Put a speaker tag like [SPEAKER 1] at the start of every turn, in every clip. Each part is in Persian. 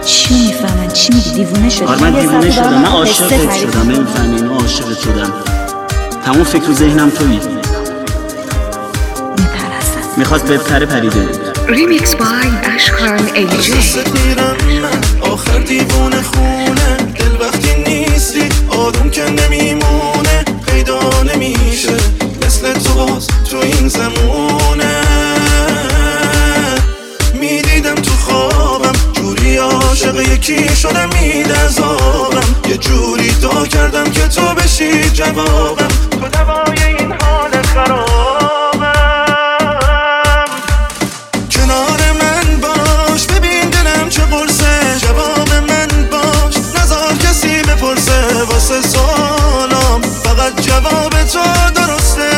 [SPEAKER 1] چی میفهمن؟ چی میگی؟ دیوونه شدی؟
[SPEAKER 2] آره من دیوونه شدم، من عاشقت شدم، نمیفهمی اینو، عاشقت شدم. تمام فکر و ذهنم تویی.
[SPEAKER 1] میپرستم.
[SPEAKER 2] میخواست بپره پریده بود.
[SPEAKER 3] ریمیکس بای اشکان ایجی.
[SPEAKER 4] میرم من آخر دیوونه خونه، دل وقتی نیستی آدم که نمیمونه، پیدا نمیشه مثل تو باز تو این زمونه. میدیدم تو خوابم جوری عاشق یکی شدم، میدزابم یه جوری دعا کردم که تو بشی جوابم، تو دوای این حال خرابم. کنار من باش ببین دلم چه قرصه، جواب من باش نذار کسی بپرسه، واسه سوالام فقط جواب تو درسته.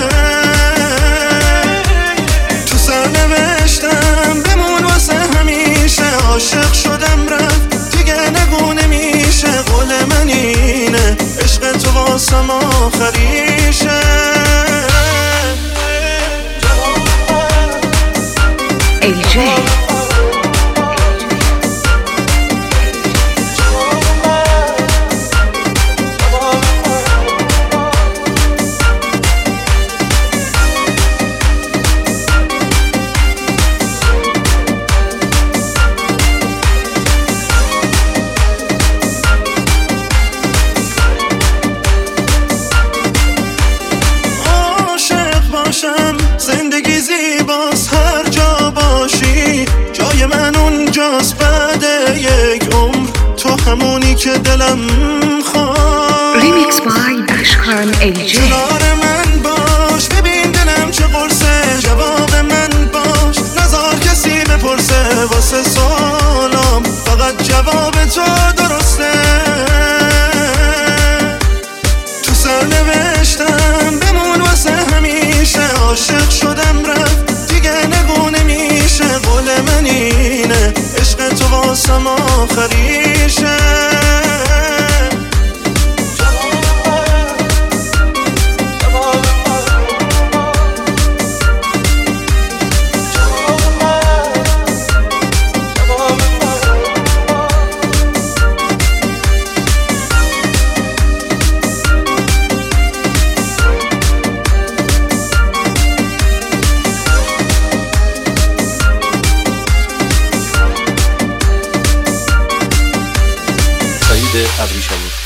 [SPEAKER 4] تو سر نوشتم بمون واسه همیشه، عاشق شدم رفت دیگه نگو نمیشه، قول من اینه عشق تو واسم آخریشه.
[SPEAKER 3] ایجی.
[SPEAKER 4] زندگی زیباست هر جا باشی، جای من اونجاست بعد یک عمر، تو همونی که دلم خواه.
[SPEAKER 3] ریمیکس بای اشکان ایجی.
[SPEAKER 4] کنار من باش ببین دلم چه قرصه، جواب من باش نذار کسی بپرسه، واسه سوالام فقط جواب تو درسته. تو سر نوشتم بمون واسه همیشه، عاشق شدم رفت دیگه نگو نمیشه، قول من اینه عشق تو واسم آخریشه.
[SPEAKER 5] ابریشمی